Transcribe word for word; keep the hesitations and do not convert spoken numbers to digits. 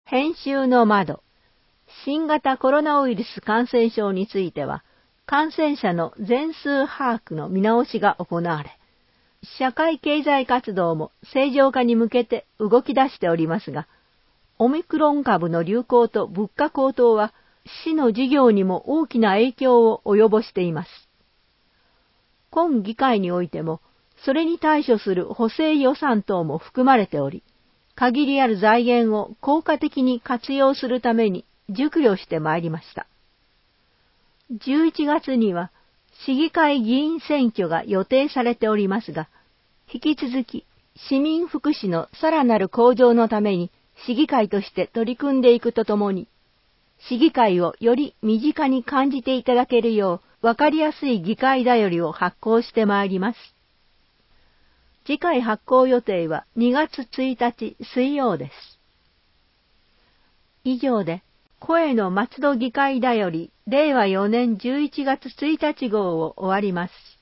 編集の窓。新型コロナウイルス感染症については、感染者の全数把握の見直しが行われ、社会経済活動も正常化に向けて動き出しておりますが、オミクロン株の流行と物価高騰は、市の事業にも大きな影響を及ぼしています。今議会においても、それに対処する補正予算等も含まれており、限りある財源を効果的に活用するために熟慮してまいりました。じゅういちがつには市議会議員選挙が予定されておりますが、引き続き市民福祉のさらなる向上のために市議会として取り組んでいくとともに、市議会をより身近に感じていただけるようわかりやすい議会だよりを発行してまいります。次回発行予定はにがつついたち水曜です。以上で、声の松戸議会だよりれいわよねんじゅういちがつついたち号を終わります。